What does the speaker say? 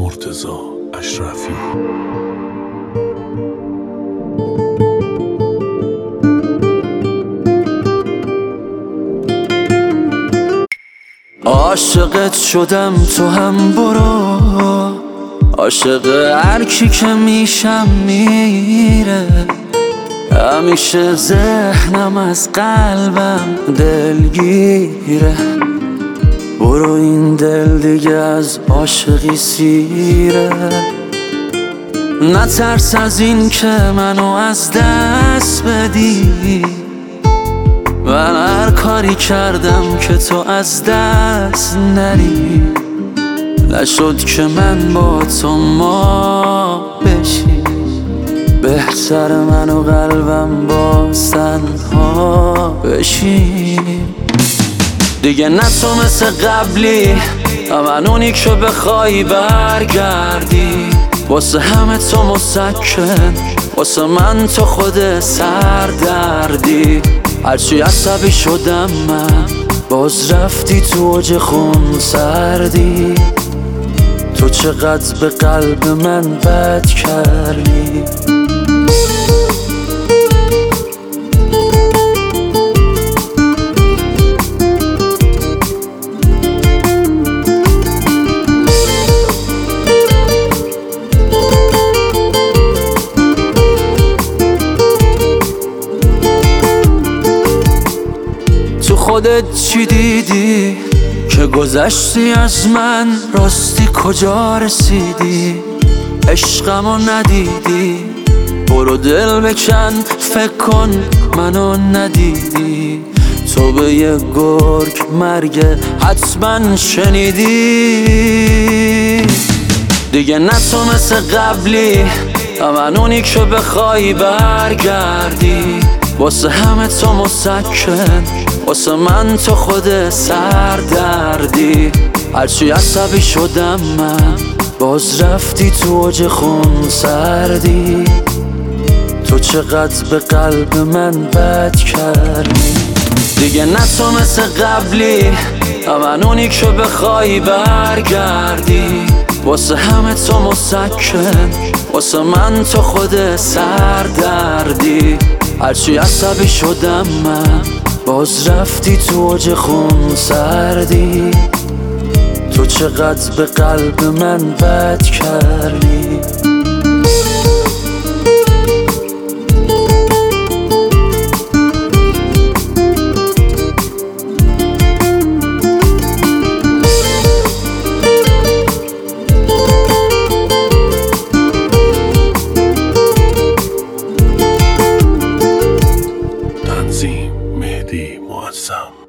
مرتضی اشرفی. عاشقت شدم تو هم برو، عاشق هر کی که میشم میره. همیشه ذهنم از قلبم دلگیره. برو این دل دیگه از عاشقی سیره. نترس از این که منو از دست بدی. من هر کاری کردم که تو از دست نری. نشد که من با تو ما بشی. بهتر من و قلبم با تنها بشی. دیگه نه تو مثل قبلی، من اونی که بخوای برگردی. واسه همه تو مسکن، واسه من تو خود سردردی. هرچی عصبی شدم من، باز رفتی تو اوج خون سردی. تو چقدر به قلب من بد کردی. تو خودت چی دیدی که گذشتی از من؟ راستی کجا رسیدی؟ عشقمو ندیدی؟ برو دل بکن، فکر کن منو ندیدی. تو به یه گرگ مرگ حتما شنیدی. دیگه نه تو مثل قبلی، من اونی که بخوای برگردی. واسه همه تو مسکن، واسه من تو خود سردردی. هرچی عصبی شدم من، باز رفتی تو اوج خون سردی. تو چقدر به قلب من بد کردی. دیگه نه تو مثل قبلی، من اونی که بخوای برگردی. واسه همه تو مسکن، واسه من تو خود سردردی. هرچی عصبی شدم من، باز رفتی تو اوج خون سردی. تو چقدر به قلب من بد کردی. تنظیم مهدی معظم.